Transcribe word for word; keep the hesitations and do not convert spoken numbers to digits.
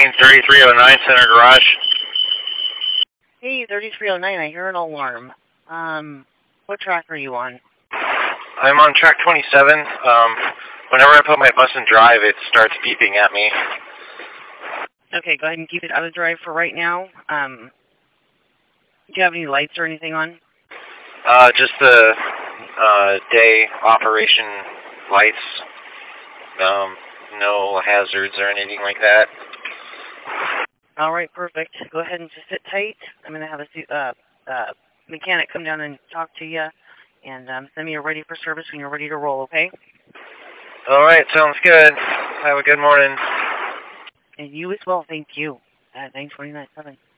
Reading thirty-three oh nine Center Garage. Hey, thirty-three oh nine, I hear an alarm. Um, what track are you on? I'm on track twenty-seven. Um, whenever I put my bus in drive, it starts beeping at me. Okay, go ahead and keep it out of drive for right now. Um, do you have any lights or anything on? Uh, just the uh, day operation lights. Um, no hazards or anything like that. All right, perfect. Go ahead and just sit tight. I'm going to have a uh, uh, mechanic come down and talk to you, and um, send me a ready for service when you're ready to roll, okay? All right, sounds good. Have a good morning. And you as well, thank you. Uh, nine twenty-nine seven.